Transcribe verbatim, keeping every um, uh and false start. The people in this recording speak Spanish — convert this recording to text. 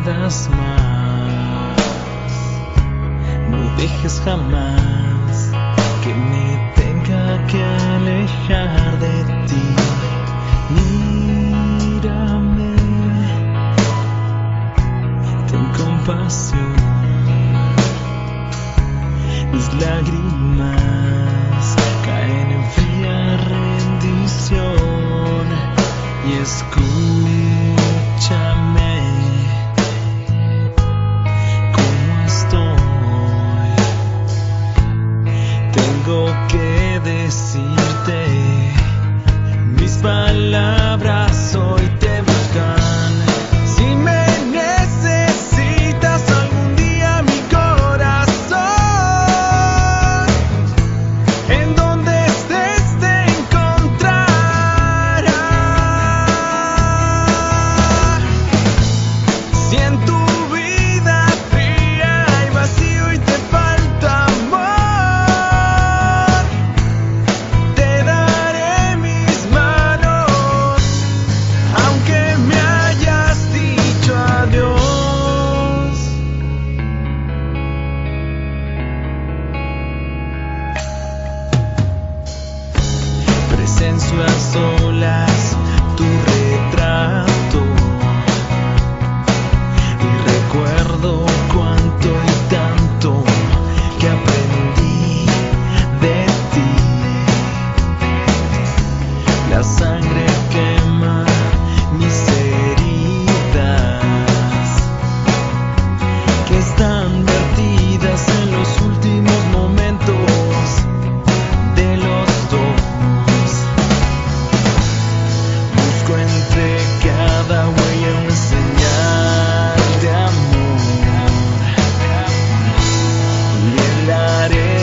puedas más. No dejes jamás que me tenga que alejar de ti. Mírame, ten compasión. Mis lágrimas caen en fría rendición. Y escúchame cómo estoy. Tengo que decirte, mis palabras hoy te buscan. Si me necesitas algún día, mi corazón, en donde estés te encontrará. Si en tu vida fría hay vacío y te falta amor, te daré mis manos, aunque me hayas dicho adiós. Presencio a solas tu retrato y recuerdo cuánto y tanto que aprendí de ti. La sangre quema mis heridas que están vertidas en los últimos momentos de los dos. Busco entre cada huella una señal de amor y en la arena